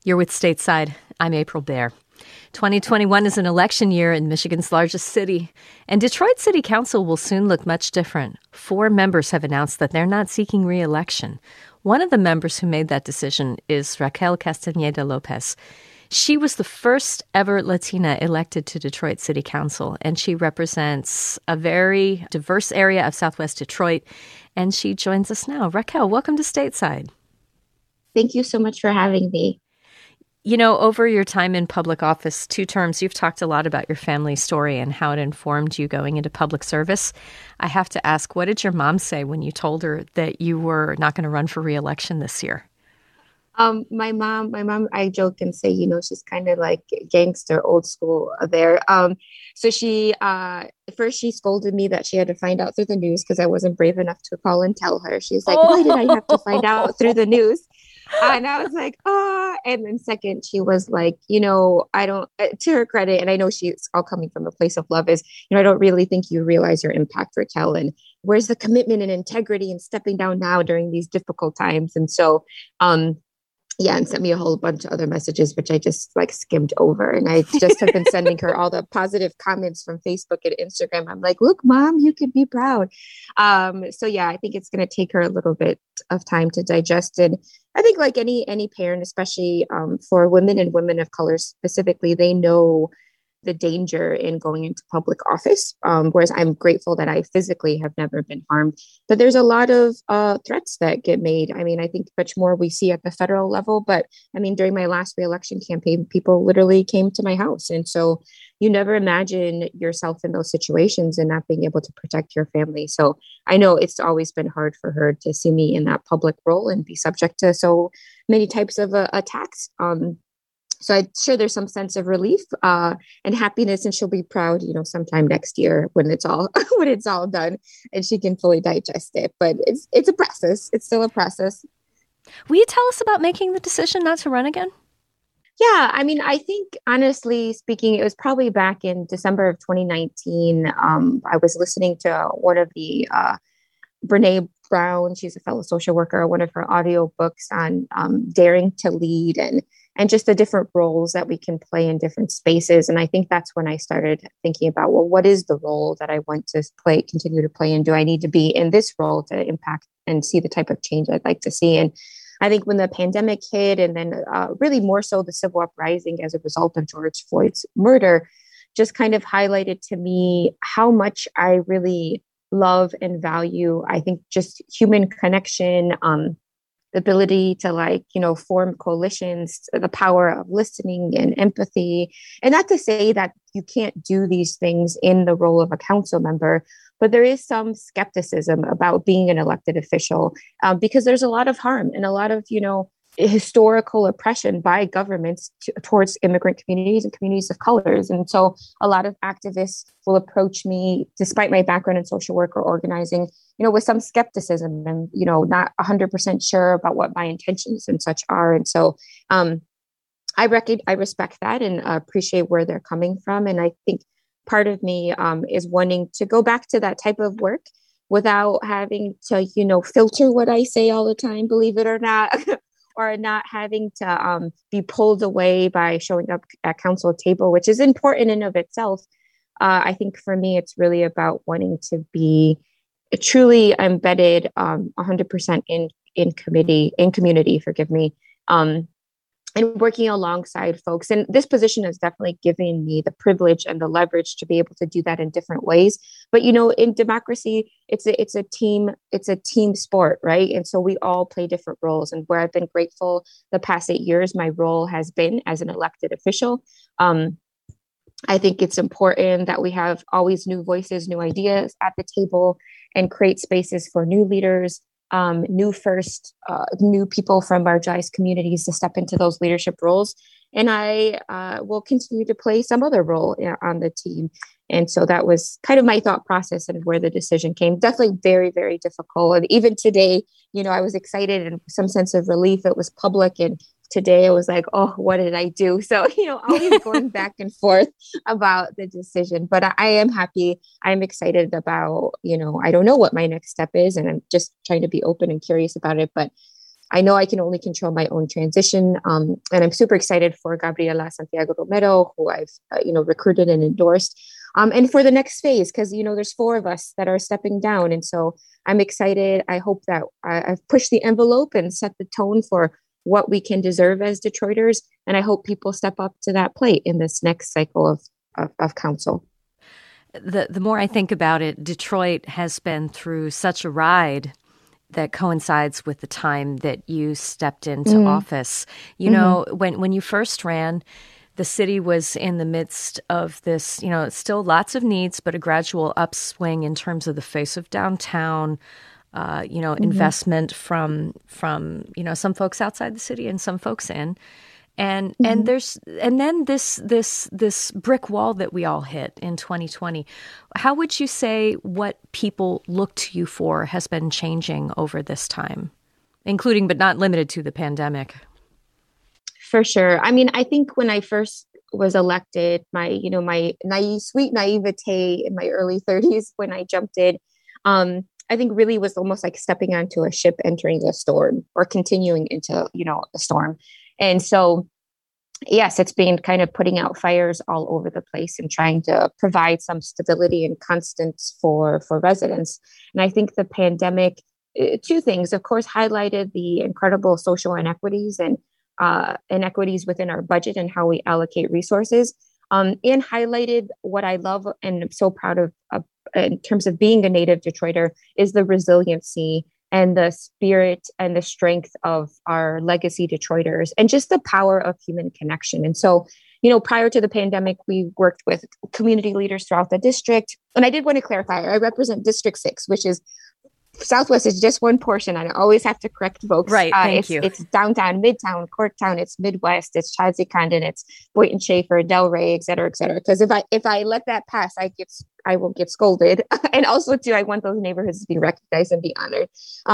You're with Stateside. I'm April Baer. 2021 is an election year in Michigan's largest city, and Detroit City Council will soon look much different. 4 members have announced that they're not seeking re-election. One of the members who made that decision is Raquel Castañeda Lopez. She was the first ever Latina elected to Detroit City Council, and she represents a very diverse area of Southwest Detroit, and she joins us now. Raquel, welcome to Stateside. Thank you so much for having me. You know, over your time in public office, 2 terms, you've talked a lot about your family story and how it informed you going into public service. I have to ask, what did your mom say when you told her that you were not going to run for re-election this year? My mom, I joke and say, she's kind of like gangster, old school there. So she, first she scolded me that she had to find out through the news because I wasn't brave enough to call and tell her. She's like, why did I have to find out through the news? And I was like, and then second, she was like, I don't, to her credit, and I know she's all coming from a place of love, is, I don't really think you realize your impact, Raquel, and where's the commitment and integrity and stepping down now during these difficult times. And so, and sent me a whole bunch of other messages, which I just skimmed over. And I just have been sending her all the positive comments from Facebook and Instagram. I'm like, look, Mom, you can be proud. I think it's going to take her a little bit of time to digest. And I think like any parent, especially for women and women of color specifically, they know the danger in going into public office, whereas I'm grateful that I physically have never been harmed. But there's a lot of threats that get made. I mean, I think much more we see at the federal level. But I mean, during my last re-election campaign, people literally came to my house. And so you never imagine yourself in those situations and not being able to protect your family. So I know it's always been hard for her to see me in that public role and be subject to so many types of attacks. So I'm sure there's some sense of relief and happiness, and she'll be proud, sometime next year when it's all done and she can fully digest it. But it's a process. It's still a process. Will you tell us about making the decision not to run again? Yeah, I mean, I think honestly speaking, it was probably back in December of 2019. I was listening to one of the Brene Brown, she's a fellow social worker, one of her audio books on daring to lead and just the different roles that we can play in different spaces. And I think that's when I started thinking about, well, what is the role that I want to continue to play? And do I need to be in this role to impact and see the type of change I'd like to see? And I think when the pandemic hit, and then really more so the civil uprising as a result of George Floyd's murder, just kind of highlighted to me how much I really love and value, I think, just human connection, the ability to form coalitions, the power of listening and empathy. And not to say that you can't do these things in the role of a council member, but there is some skepticism about being an elected official because there's a lot of harm and a lot of, historical oppression by governments towards immigrant communities and communities of colors. And so a lot of activists will approach me, despite my background in social work or organizing, with some skepticism and, not 100% sure about what my intentions and such are. And so I respect that and appreciate where they're coming from. And I think part of me is wanting to go back to that type of work without having to, filter what I say all the time, believe it or not. Or not having to be pulled away by showing up at council table, which is important in of itself. I think for me, it's really about wanting to be truly embedded 100% in community, forgive me, and working alongside folks. And this position has definitely given me the privilege and the leverage to be able to do that in different ways. But, in democracy, it's a team sport, right? And so we all play different roles. And where I've been grateful the past 8 years, my role has been as an elected official. I think it's important that we have always new voices, new ideas at the table, and create spaces for new leaders, new people from marginalized communities to step into those leadership roles. And I will continue to play some other role on the team. And so that was kind of my thought process and where the decision came. Definitely very, very difficult. And even today, I was excited and some sense of relief. It was public, and today it was like, oh, what did I do? So, always going back and forth about the decision, but I am happy. I'm excited about, I don't know what my next step is, and I'm just trying to be open and curious about it. But I know I can only control my own transition. And I'm super excited for Gabriela Santiago Romero, who I've, recruited and endorsed. And for the next phase, because, there's four of us that are stepping down. And so I'm excited. I hope that I've pushed the envelope and set the tone for what we can deserve as Detroiters. And I hope people step up to that plate in this next cycle of council. The more I think about it, Detroit has been through such a ride that coincides with the time that you stepped into office. You know, when you first ran, the city was in the midst of this, still lots of needs, but a gradual upswing in terms of the face of downtown, investment from some folks outside the city and some folks in. And then this brick wall that we all hit in 2020. How would you say what people look to you for has been changing over this time, including but not limited to the pandemic? For sure. I mean, I think when I first was elected, my sweet naivete in my early 30s when I jumped in, I think really was almost like stepping onto a ship entering a storm or continuing into, a storm. And so, yes, it's been kind of putting out fires all over the place and trying to provide some stability and constants for residents. And I think the pandemic, two things, of course, highlighted the incredible social inequities and inequities within our budget and how we allocate resources, and highlighted what I love and I'm so proud of in terms of being a native Detroiter is the resiliency and the spirit and the strength of our legacy Detroiters and just the power of human connection. And so, prior to the pandemic, we worked with community leaders throughout the district. And I did want to clarify, I represent District 6, which is Southwest is just one portion. I always have to correct folks. Right. Thank you. It's downtown, midtown, Corktown, it's Midwest, it's Chauncey Condon, it's Boynton Schaefer, Delray, et cetera, et cetera. Because if I let that pass, I will get scolded. And also too, I want those neighborhoods to be recognized and be honored.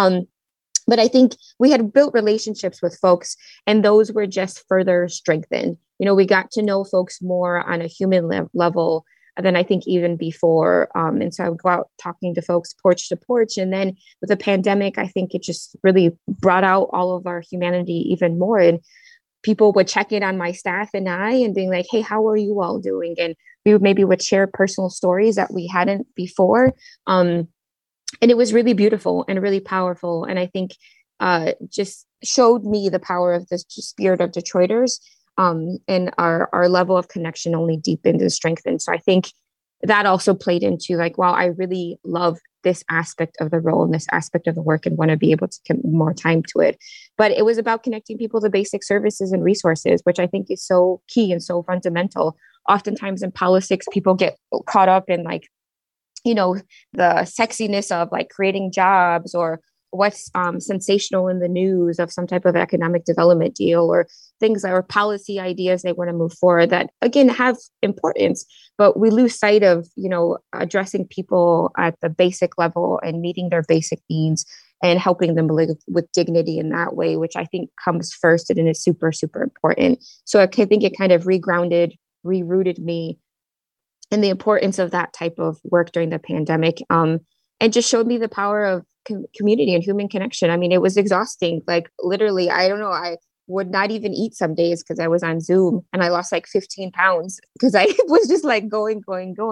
But I think we had built relationships with folks and those were just further strengthened. We got to know folks more on a human level than I think even before. And so I would go out talking to folks porch to porch. And then with the pandemic, I think it just really brought out all of our humanity even more. And people would check in on my staff and I and being like, hey, how are you all doing? And we would share personal stories that we hadn't before. And it was really beautiful and really powerful. And I think just showed me the power of the spirit of Detroiters. And our level of connection only deepened and strengthened. So I think that also played into like, wow, I really love this aspect of the role and this aspect of the work and want to be able to commit more time to it. But it was about connecting people to basic services and resources, which I think is so key and so fundamental. Oftentimes in politics, people get caught up in like, the sexiness of like creating jobs or what's sensational in the news of some type of economic development deal or things or policy ideas they want to move forward that, again, have importance. But we lose sight of, addressing people at the basic level and meeting their basic needs and helping them live with dignity in that way, which I think comes first and is super, super important. So I think it kind of rerooted me in the importance of that type of work during the pandemic, and just showed me the power of community and human connection. I mean, it was exhausting. Like literally, I don't know. I would not even eat some days because I was on Zoom and I lost like 15 pounds because I was just like going.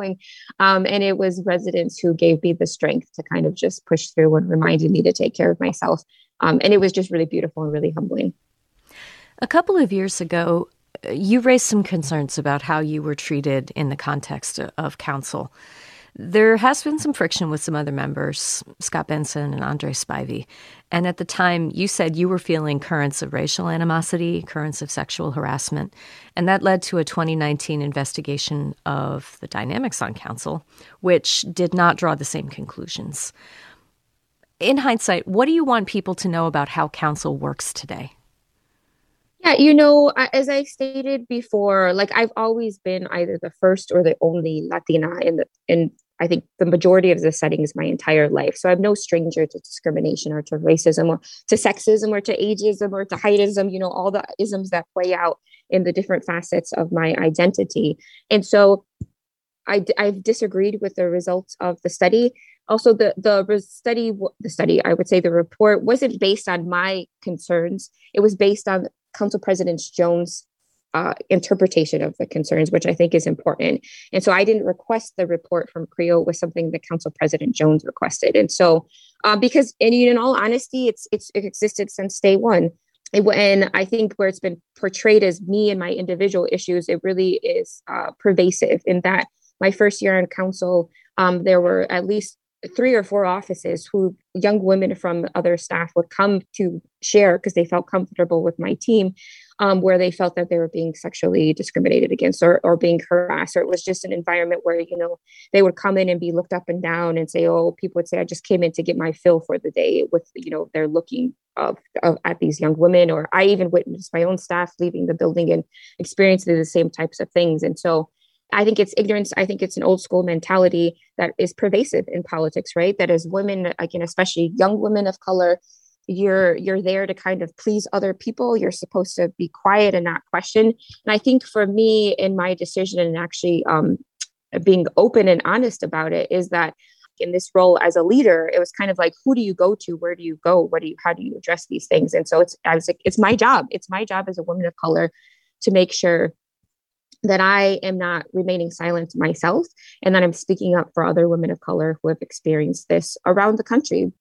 And it was residents who gave me the strength to kind of just push through and reminded me to take care of myself. And it was just really beautiful and really humbling. A couple of years ago, you raised some concerns about how you were treated in the context of council. There has been some friction with some other members, Scott Benson and Andre Spivey. And at the time, you said you were feeling currents of racial animosity, currents of sexual harassment. And that led to a 2019 investigation of the dynamics on council, which did not draw the same conclusions. In hindsight, what do you want people to know about how council works today? Yeah, as I stated before, like I've always been either the first or the only Latina in I think the majority of the settings my entire life. So I'm no stranger to discrimination or to racism or to sexism or to ageism or to heightism, all the isms that play out in the different facets of my identity. And so I've disagreed with the results of the study. Also, the study, I would say the report wasn't based on my concerns. It was based on Council President Jones' interpretation of the concerns, which I think is important. And so I didn't request the report from CREO. It was something that Council President Jones requested. And so, because in all honesty, it existed since day one. And I think where it's been portrayed as me and my individual issues, it really is pervasive in that my first year on council, there were at least 3 or 4 offices who young women from other staff would come to share because they felt comfortable with my team, where they felt that they were being sexually discriminated against or being harassed, or it was just an environment where, they would come in and be looked up and down and say, oh, people would say, I just came in to get my fill for the day with, they're looking at these young women, or I even witnessed my own staff leaving the building and experiencing the same types of things. And so I think it's ignorance. I think it's an old school mentality that is pervasive in politics, right? That as women, again, especially young women of color, you're there to kind of please other people. You're supposed to be quiet and not question. And I think for me in my decision and actually being open and honest about it is that in this role as a leader, it was kind of like, who do you go to? Where do you go? How do you address these things? And so it's my job. It's my job as a woman of color to make sure that I am not remaining silent myself, and that I'm speaking up for other women of color who have experienced this around the country,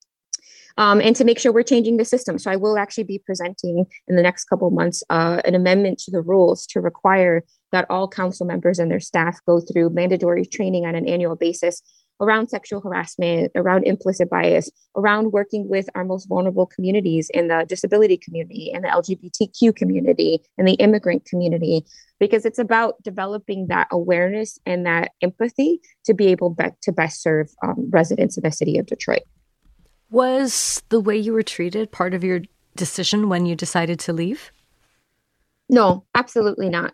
and to make sure we're changing the system. So I will actually be presenting in the next couple of months an amendment to the rules to require that all council members and their staff go through mandatory training on an annual basis around sexual harassment, around implicit bias, around working with our most vulnerable communities in the disability community and the LGBTQ community and the immigrant community, because it's about developing that awareness and that empathy to be able to best serve residents of the city of Detroit. Was the way you were treated part of your decision when you decided to leave? No, absolutely not.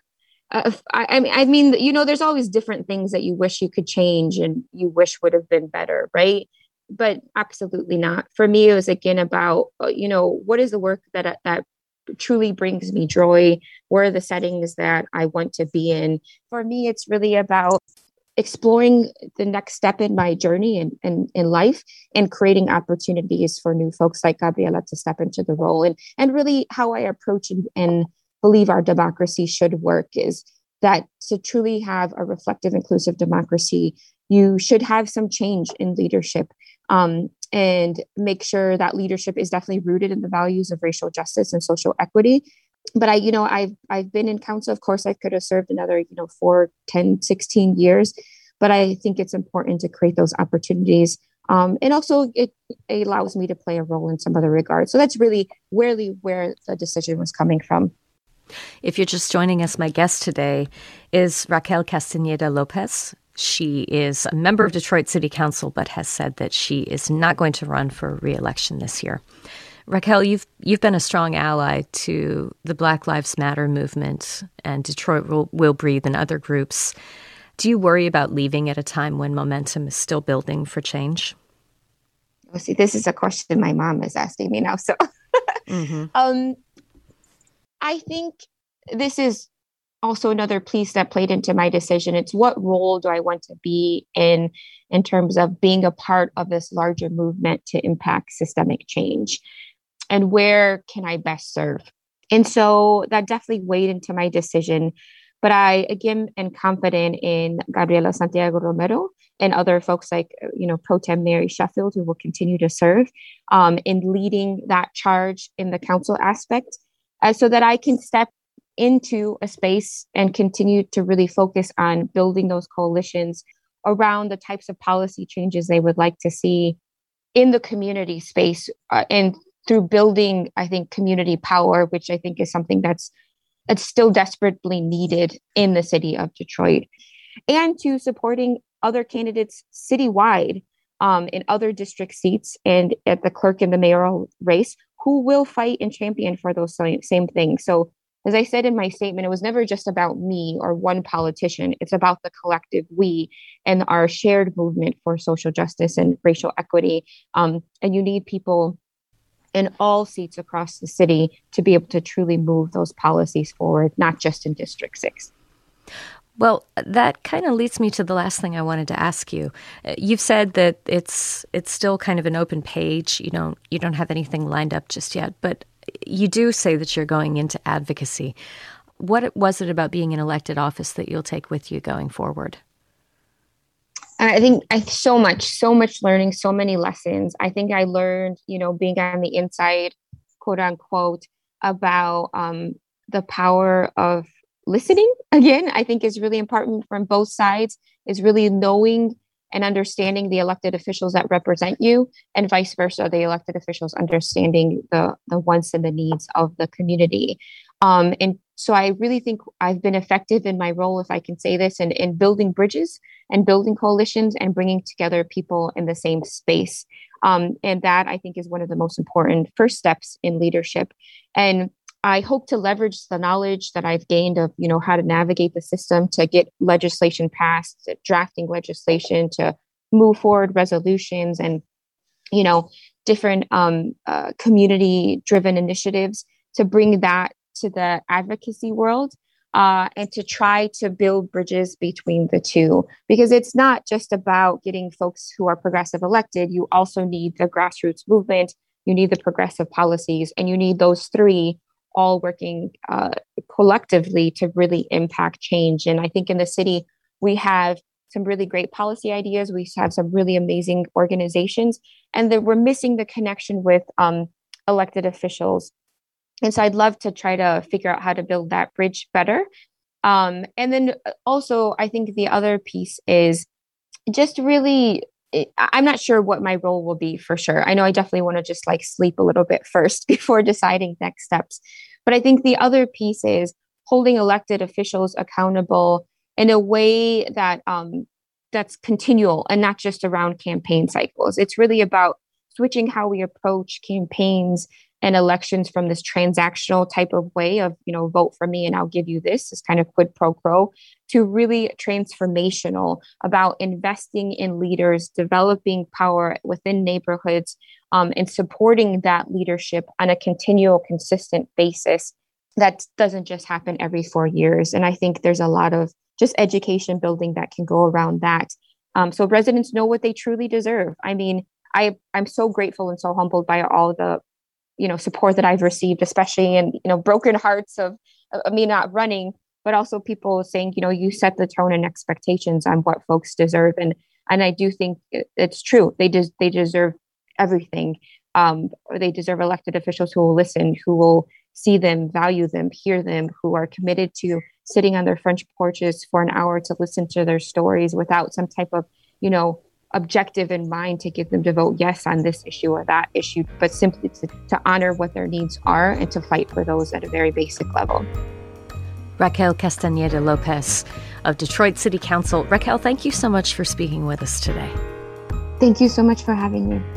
I mean, there's always different things that you wish you could change and you wish would have been better, right? But absolutely not. For me, it was again about, what is the work that truly brings me joy? Where are the settings that I want to be in? For me, it's really about exploring the next step in my journey in life and creating opportunities for new folks like Gabriela to step into the role. And really how I approach and believe our democracy should work is that to truly have a reflective, inclusive democracy, you should have some change in leadership, and make sure that leadership is definitely rooted in the values of racial justice and social equity. But I've been in council. Of course, I could have served another, 4, 10, 16 years. But I think it's important to create those opportunities. And also it allows me to play a role in some other regards. So that's really where the decision was coming from. If you're just joining us, my guest today is Raquel Castañeda Lopez. She is a member of Detroit City Council, but has said that she is not going to run for re-election this year. Raquel, you've been a strong ally to the Black Lives Matter movement and Detroit Will Breathe and other groups. Do you worry about leaving at a time when momentum is still building for change? Oh, see, this is a question my mom is asking me now. So I think this is also another piece that played into my decision. It's what role do I want to be in terms of being a part of this larger movement to impact systemic change, and where can I best serve? And so that definitely weighed into my decision. But I, again, am confident in Gabriela Santiago Romero and other folks like, Pro Tem Mary Sheffield, who will continue to serve in leading that charge in the council aspect, so that I can step into a space and continue to really focus on building those coalitions around the types of policy changes they would like to see in the community space, and through building, I think, community power, which I think is something that's still desperately needed in the city of Detroit, and to supporting other candidates citywide in other district seats and at the clerk and the mayoral race who will fight and champion for those same things. So as I said in my statement, it was never just about me or one politician. It's about the collective we and our shared movement for social justice and racial equity. And you need people in all seats across the city to be able to truly move those policies forward, not just in District 6. Well, that kind of leads me to the last thing I wanted to ask you. You've said that it's still kind of an open page. You don't have anything lined up just yet, but you do say that you're going into advocacy. What was it about being in elected office that you'll take with you going forward? I think so much learning, so many lessons. I think I learned, being on the inside, quote unquote, about the power of listening. Again, I think is really important from both sides, is really knowing and understanding the elected officials that represent you, and vice versa, the elected officials understanding the wants and the needs of the community. And so I really think I've been effective in my role, if I can say this, in building bridges and building coalitions and bringing together people in the same space. And that, I think, is one of the most important first steps in leadership. And I hope to leverage the knowledge that I've gained of, how to navigate the system to get legislation passed, to drafting legislation, to move forward resolutions and, different community-driven initiatives, to bring that to the advocacy world, and to try to build bridges between the two. Because it's not just about getting folks who are progressive elected. You also need the grassroots movement, you need the progressive policies, and you need those three all working collectively to really impact change. And I think in the city, we have some really great policy ideas. We have some really amazing organizations, and that we're missing the connection with elected officials. And so I'd love to try to figure out how to build that bridge better. And then also, I think the other piece is just really, I'm not sure what my role will be for sure. I know I definitely want to just sleep a little bit first before deciding next steps. But I think the other piece is holding elected officials accountable in a way that that's continual and not just around campaign cycles. It's really about switching how we approach campaigns and elections from this transactional type of way of, vote for me and I'll give you this kind of quid pro quo, to really transformational about investing in leaders, developing power within neighborhoods, and supporting that leadership on a continual, consistent basis that doesn't just happen every 4 years. And I think there's a lot of just education building that can go around that. So residents know what they truly deserve. I mean, I'm so grateful and so humbled by all the support that I've received, especially in, broken hearts of me not running, but also people saying, you set the tone and expectations on what folks deserve. And I do think it's true. They deserve everything. They deserve elected officials who will listen, who will see them, value them, hear them, who are committed to sitting on their front porches for an hour to listen to their stories without some type of, objective in mind to get them to vote yes on this issue or that issue, but simply to honor what their needs are and to fight for those at a very basic level. Raquel Castañeda Lopez of Detroit City Council. Raquel, thank you so much for speaking with us today. Thank you so much for having me.